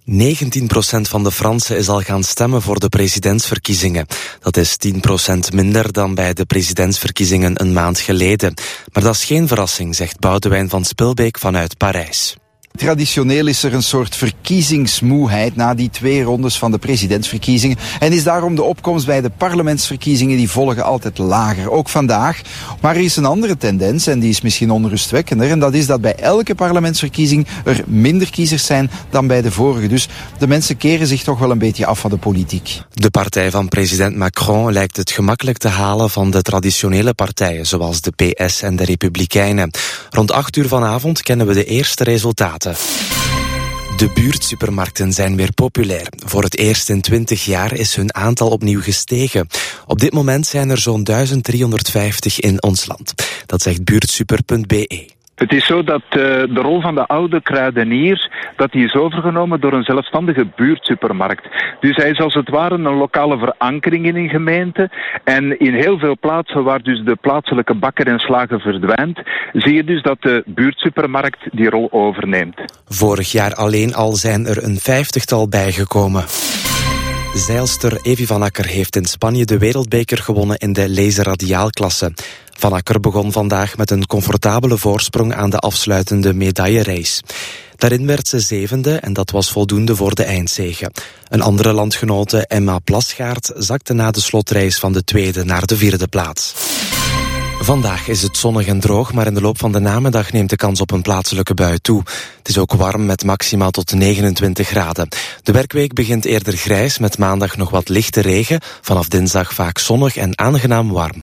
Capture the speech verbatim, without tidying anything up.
negentien procent van de Fransen is al gaan stemmen voor de presidentsverkiezingen. Dat is tien procent minder dan bij de presidentsverkiezingen een maand geleden. Maar dat is geen verrassing, zegt Boudewijn van Spilbeek vanuit Parijs. Traditioneel is er een soort verkiezingsmoeheid na die twee rondes van de presidentsverkiezingen. En is daarom de opkomst bij de parlementsverkiezingen die volgen altijd lager. Ook vandaag. Maar er is een andere tendens en die is misschien onrustwekkender. En dat is dat bij elke parlementsverkiezing er minder kiezers zijn dan bij de vorige. Dus de mensen keren zich toch wel een beetje af van de politiek. De partij van president Macron lijkt het gemakkelijk te halen van de traditionele partijen, zoals de P S en de Republikeinen. Rond acht uur vanavond kennen we de eerste resultaten. De buurtsupermarkten zijn weer populair. Voor het eerst in twintig jaar is hun aantal opnieuw gestegen. Op dit moment zijn er zo'n duizend driehonderdvijftig in ons land. Dat zegt buurtsuper punt b e. Het is zo dat uh, de rol van de oude kruidenier, dat die is overgenomen door een zelfstandige buurtsupermarkt. Dus hij is als het ware een lokale verankering in een gemeente. En in heel veel plaatsen waar dus de plaatselijke bakker en slager verdwijnt, zie je dus dat de buurtsupermarkt die rol overneemt. Vorig jaar alleen al zijn er een vijftigtal bijgekomen. Zeilster Evi van Akker heeft in Spanje de wereldbeker gewonnen in de laserradiaalklasse. Van Akker begon vandaag met een comfortabele voorsprong aan de afsluitende medaillerace. Daarin werd ze zevende en dat was voldoende voor de eindzege. Een andere landgenote, Emma Plasgaard, zakte na de slotrace van de tweede naar de vierde plaats. Vandaag is het zonnig en droog, maar in de loop van de namiddag neemt de kans op een plaatselijke bui toe. Het is ook warm met maximaal tot negenentwintig graden. De werkweek begint eerder grijs met maandag nog wat lichte regen. Vanaf dinsdag vaak zonnig en aangenaam warm.